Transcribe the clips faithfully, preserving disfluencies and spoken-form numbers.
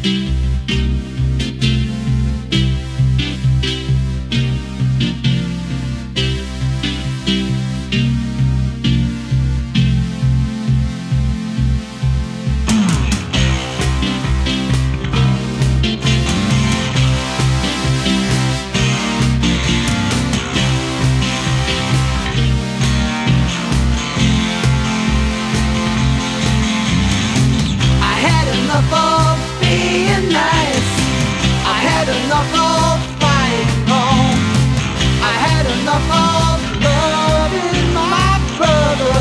enough of being nice. I had enough of fighting wrong. I had enough of loving my brother.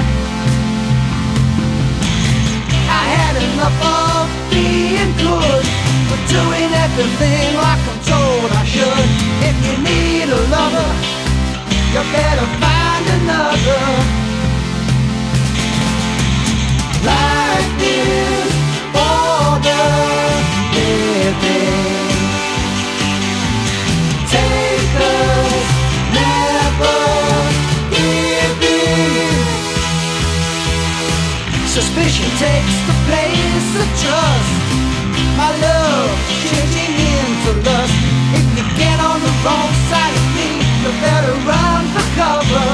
I had enough of being good, but doing everything like I'm told I should. If you need a lover, you better find another. Life is for the living. Takers never give in. Suspicion takes the place of trust. My love changing into lust. If you get on the wrong side of me, you better run for cover.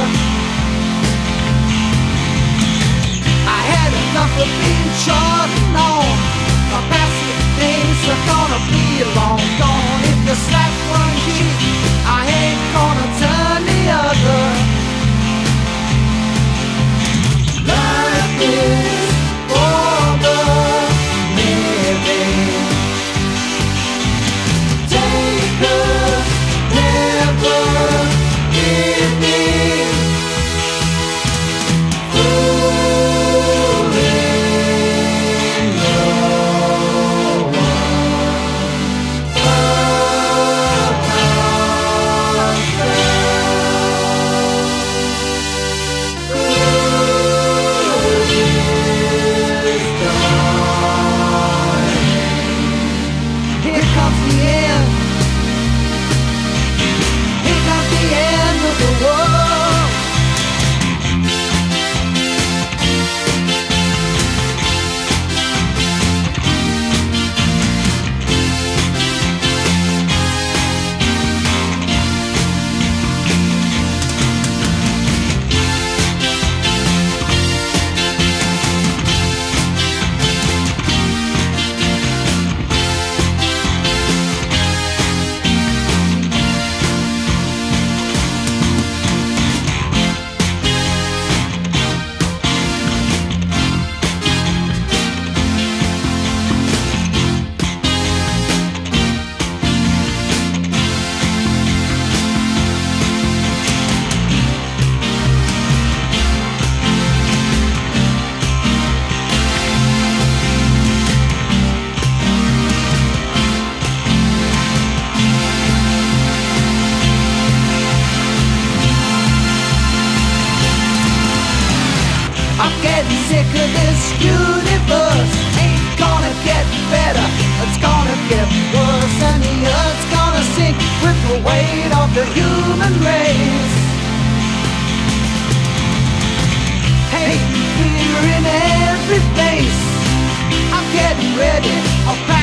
I had enough of being trodden on. My passive things are gonna be long gone. If you slap one cheek, I ain't gonna turn the other. Life is for the living. Takers never give in. I'm getting sick of this universe. Ain't gonna get better, it's gonna get worse. And the earth's gonna sink with the weight of the human race. Hate and fear in every face. I'm getting ready, I'll pass